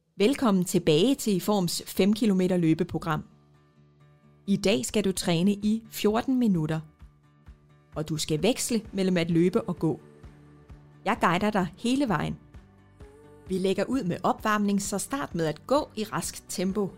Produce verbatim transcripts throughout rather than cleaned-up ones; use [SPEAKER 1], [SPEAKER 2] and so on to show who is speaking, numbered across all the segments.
[SPEAKER 1] Velkommen tilbage til Iforms fem kilometer løbeprogram. I dag skal du træne i fjorten minutter, og du skal veksle mellem at løbe og gå. Jeg guider dig hele vejen. Vi lægger ud med opvarmning, så start med at gå i rask tempo.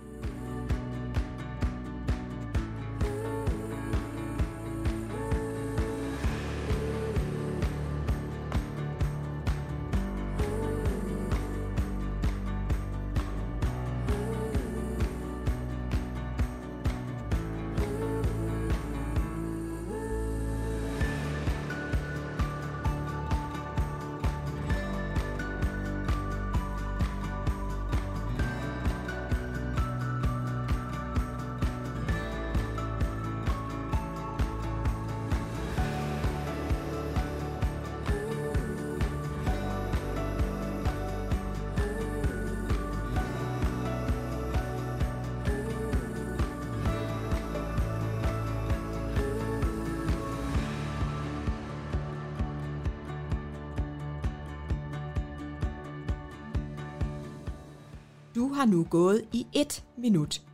[SPEAKER 1] Du har nu gået i et minut.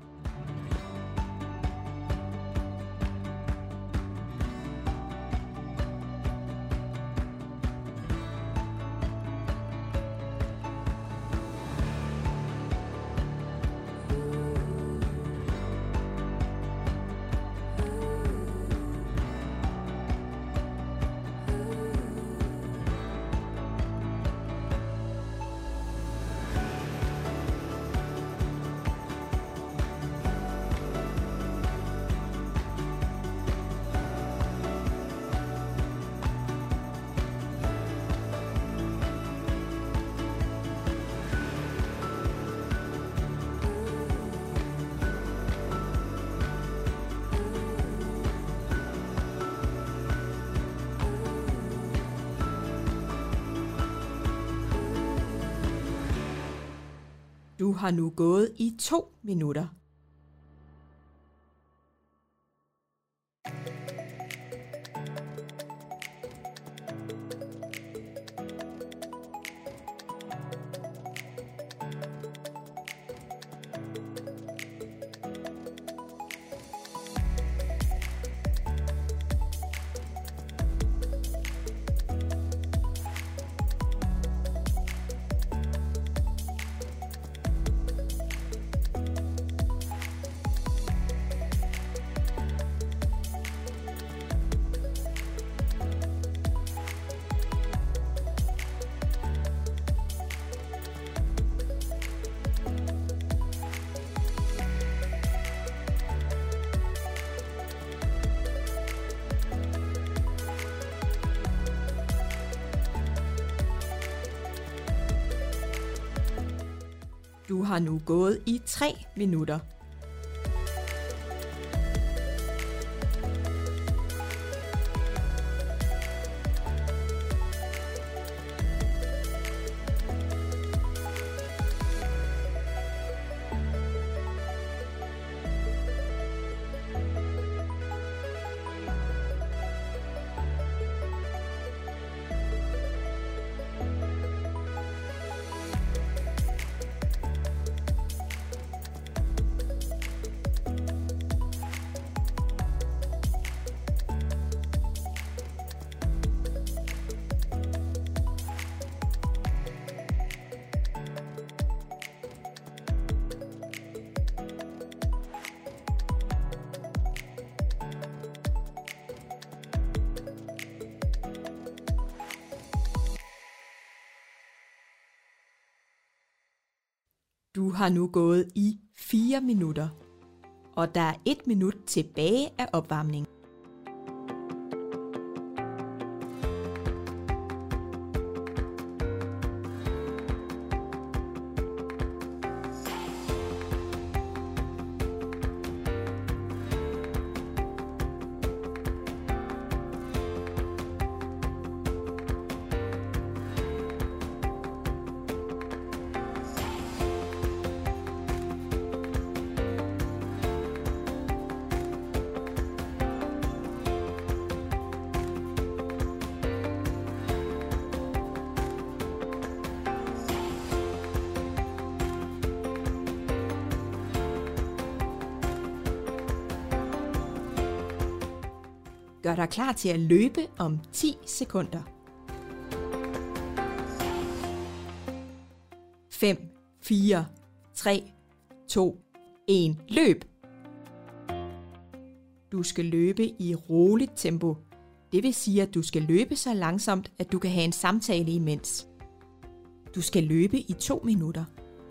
[SPEAKER 1] Du har nu gået i to minutter. Du har nu gået i tre minutter. Du har nu gået i fire minutter, og der er et minut tilbage af opvarmningen. Gør dig klar til at løbe om ti sekunder. fem, fire, tre, to, et. Løb! Du skal løbe i roligt tempo. Det vil sige, at du skal løbe så langsomt, at du kan have en samtale imens. Du skal løbe i to minutter.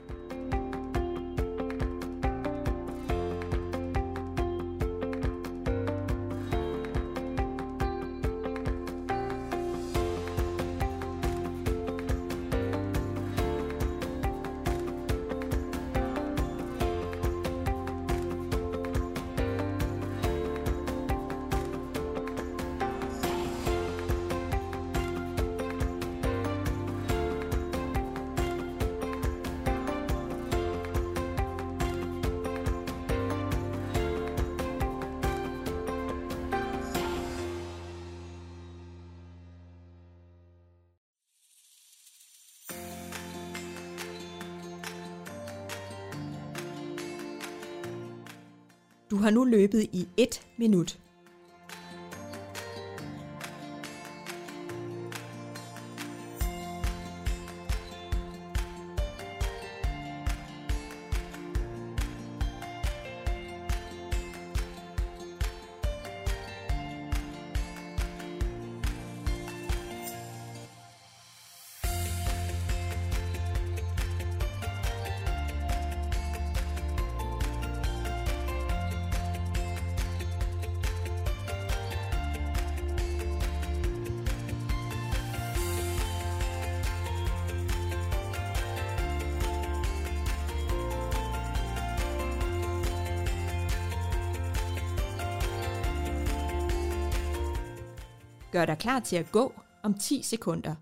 [SPEAKER 1] Du har nu løbet i et minut. Gør dig klar til at gå om ti sekunder.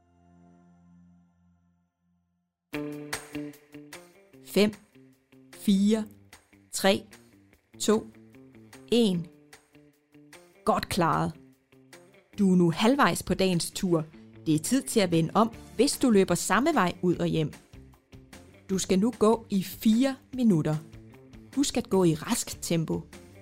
[SPEAKER 1] fem, fire, tre, to, et. Godt klaret. Du er nu halvvejs på dagens tur. Det er tid til at vende om, hvis du løber samme vej ud og hjem. Du skal nu gå i fire minutter. Husk at gå i rask tempo.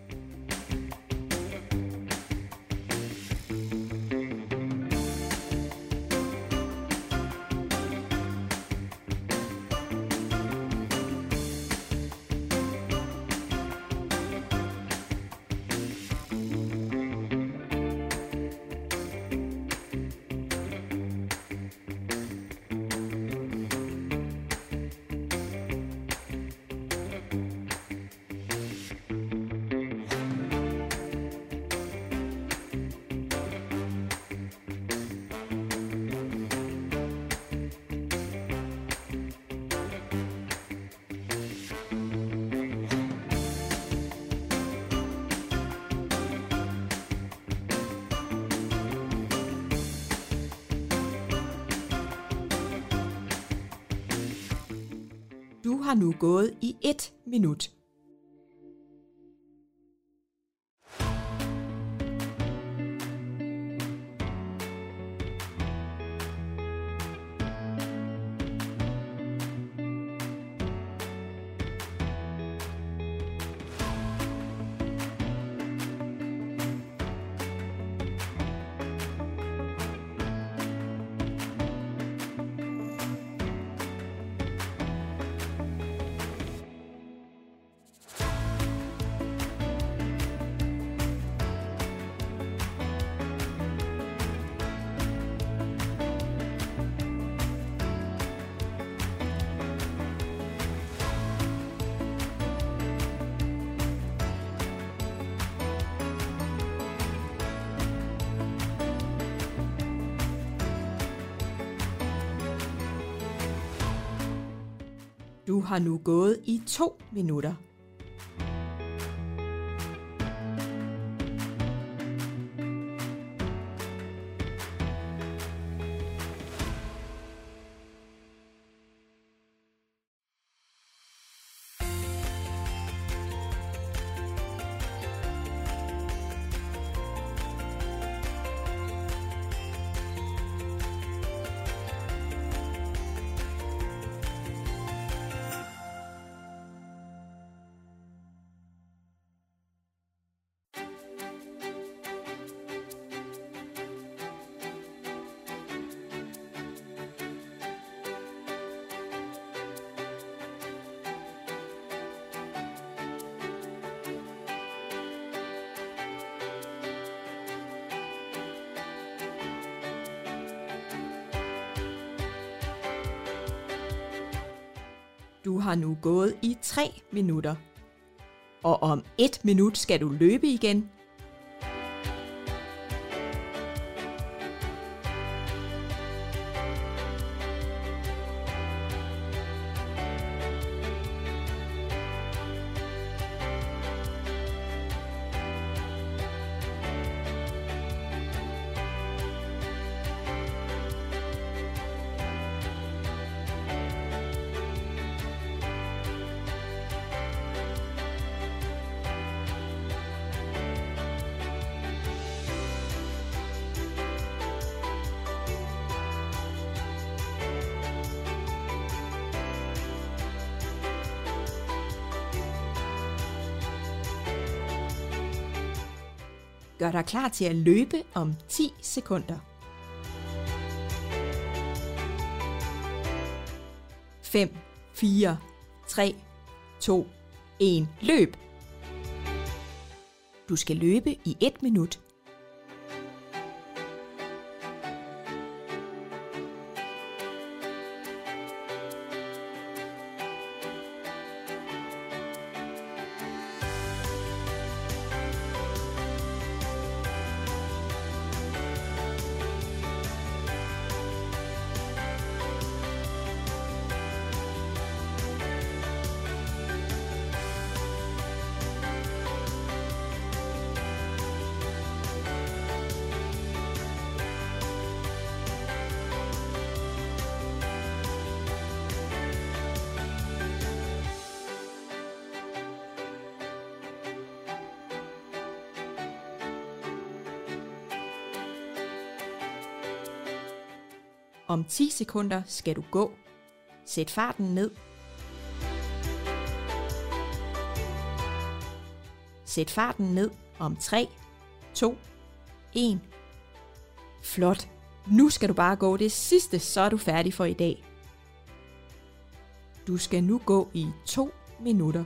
[SPEAKER 1] Du har nu gået i et minut. Du har nu gået i to minutter. Du har nu gået i tre minutter. Og om et minut skal du løbe igen. Gør dig klar til at løbe om ti sekunder. fem, fire, tre, to, et. Løb! Du skal løbe i et minut. Om ti sekunder skal du gå. Sæt farten ned. Sæt farten ned om tre, to, et. Flot. Nu skal du bare gå det sidste, så er du færdig for i dag. Du skal nu gå i to minutter.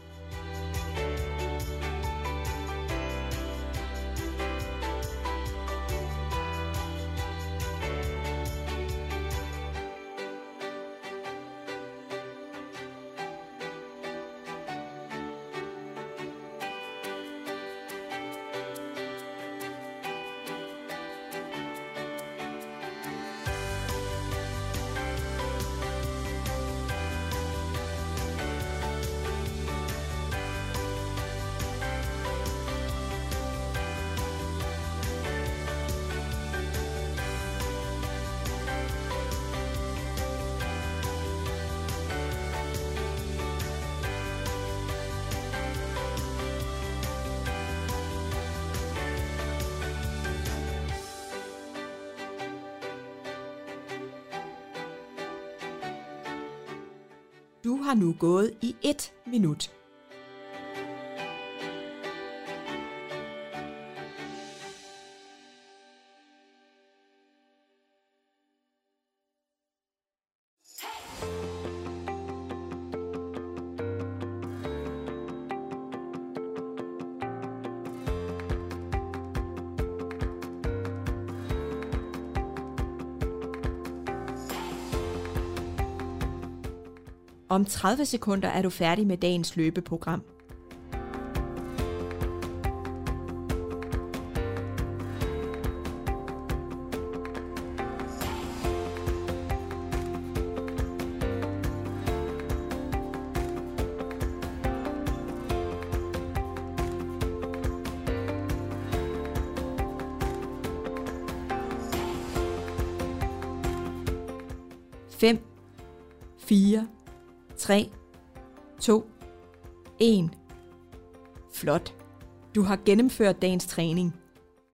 [SPEAKER 1] Du har nu gået i et minut. Om tredive sekunder er du færdig med dagens løbeprogram. fem, fire, tre, to, et. Flot. Du har gennemført dagens træning.